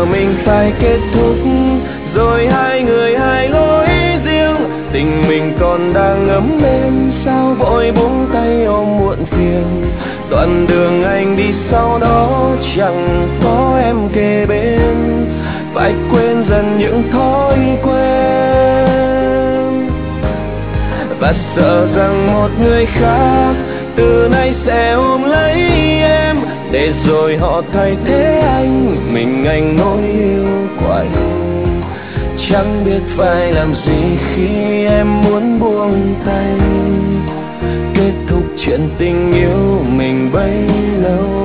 giờ mình phải kết thúc, rồi hai người hai lối riêng. Tình mình còn đang ấm êm, sao vội buông tay ôm muộn phiền. Đoạn đường anh đi sau đó chẳng có em kề bên, phải quên dần những thói quen. Và sợ rằng một người khác từ nay sẽ ôm lấy em, để rồi họ thay thế anh, mình anh nỗi yêu của anh. Chẳng biết phải làm gì khi em muốn buông tay, kết thúc chuyện tình yêu mình bấy lâu.